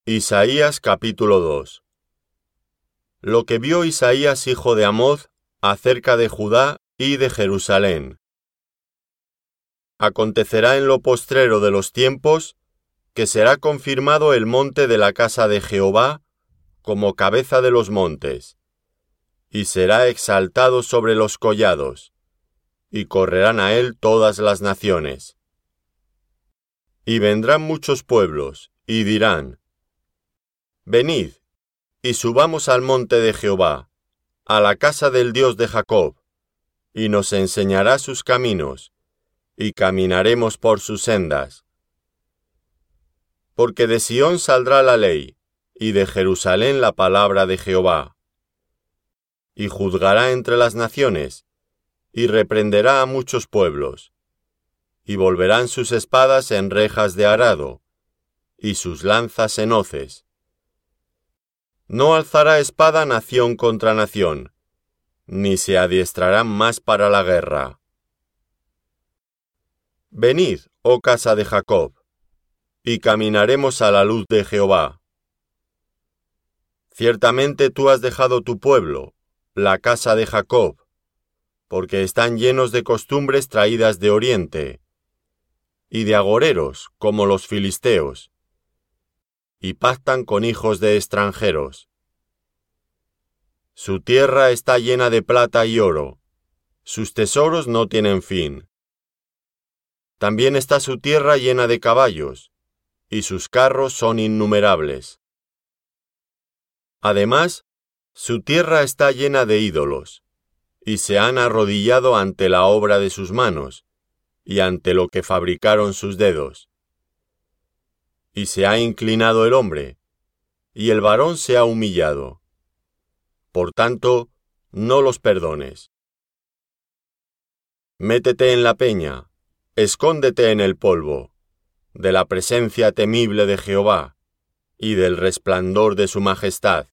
Isaías capítulo 2. Lo que vio Isaías hijo de Amoz acerca de Judá y de Jerusalén. Acontecerá en lo postrero de los tiempos que será confirmado el monte de la casa de Jehová como cabeza de los montes, y será exaltado sobre los collados, y correrán a él todas las naciones. Y vendrán muchos pueblos, y dirán: Venid, y subamos al monte de Jehová, a la casa del Dios de Jacob, y nos enseñará sus caminos, y caminaremos por sus sendas. Porque de Sión saldrá la ley, y de Jerusalén la palabra de Jehová. Y juzgará entre las naciones, y reprenderá a muchos pueblos, y volverán sus espadas en rejas de arado, y sus lanzas en hoces. No alzará espada nación contra nación, ni se adiestrarán más para la guerra. Venid, oh casa de Jacob, y caminaremos a la luz de Jehová. Ciertamente tú has dejado tu pueblo, la casa de Jacob, porque están llenos de costumbres traídas de oriente, y de agoreros como los filisteos, y pactan con hijos de extranjeros. Su tierra está llena de plata y oro, sus tesoros no tienen fin. También está su tierra llena de caballos, y sus carros son innumerables. Además, su tierra está llena de ídolos, y se han arrodillado ante la obra de sus manos, y ante lo que fabricaron sus dedos. Y se ha inclinado el hombre, y el varón se ha humillado. Por tanto, no los perdones. Métete en la peña, escóndete en el polvo, de la presencia temible de Jehová, y del resplandor de su majestad.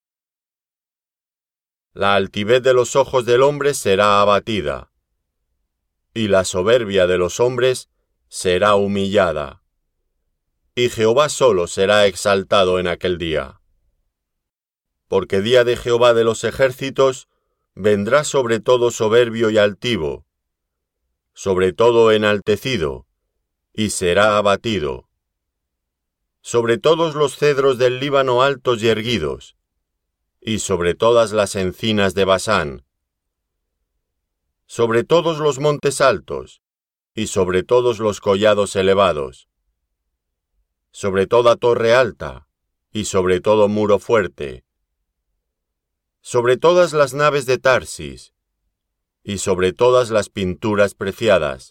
La altivez de los ojos del hombre será abatida, y la soberbia de los hombres será humillada, y Jehová solo será exaltado en aquel día. Porque día de Jehová de los ejércitos vendrá sobre todo soberbio y altivo, sobre todo enaltecido, y será abatido. Sobre todos los cedros del Líbano altos y erguidos, y sobre todas las encinas de Basán, sobre todos los montes altos, y sobre todos los collados elevados, sobre toda torre alta, y sobre todo muro fuerte, sobre todas las naves de Tarsis, y sobre todas las pinturas preciadas.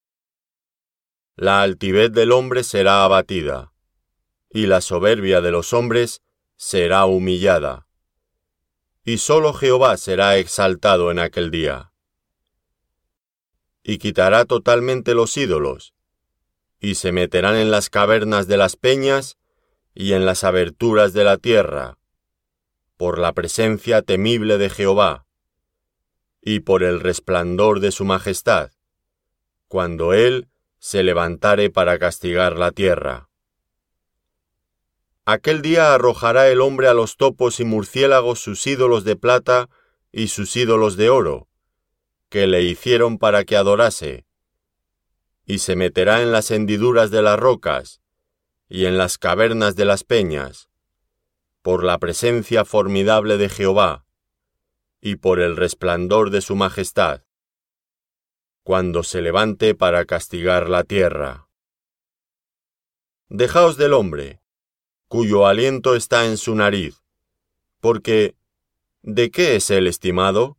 La altivez del hombre será abatida, y la soberbia de los hombres será humillada, y sólo Jehová será exaltado en aquel día. Y quitará totalmente los ídolos, y se meterán en las cavernas de las peñas y en las aberturas de la tierra, por la presencia temible de Jehová, y por el resplandor de su majestad, cuando él se levantare para castigar la tierra. Aquel día arrojará el hombre a los topos y murciélagos sus ídolos de plata y sus ídolos de oro, que le hicieron para que adorase, y se meterá en las hendiduras de las rocas, y en las cavernas de las peñas, por la presencia formidable de Jehová, y por el resplandor de su majestad, cuando se levante para castigar la tierra. Dejaos del hombre, cuyo aliento está en su nariz, porque ¿de qué es él estimado?